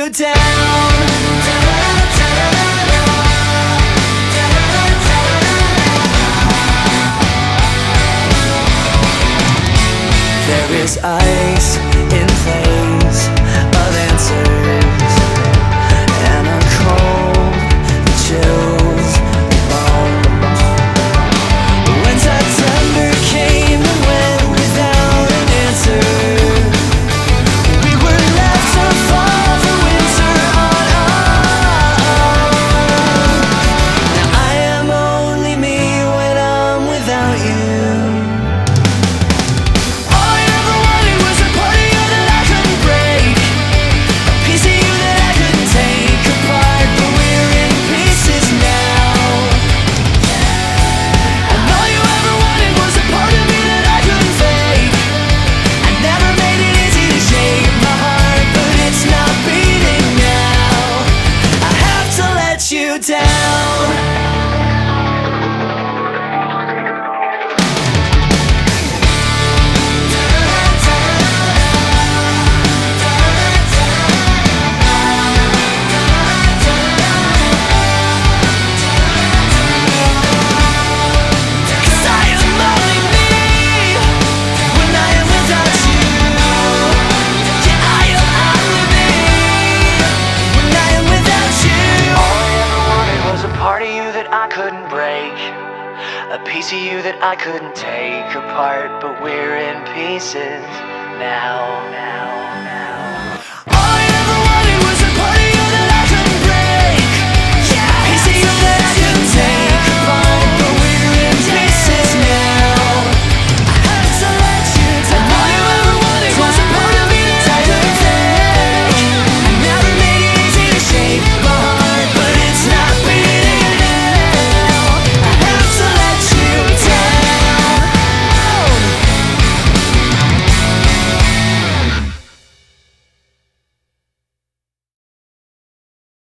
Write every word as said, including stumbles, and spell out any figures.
you down. There is ice in place of answers, and a cold that chills the bones. When September came and went without an answer, we were left to fall for winter on our own. Now I am only me when I'm without you. You down. I couldn't break, a piece of you that I couldn't take apart, but we're in pieces now, now.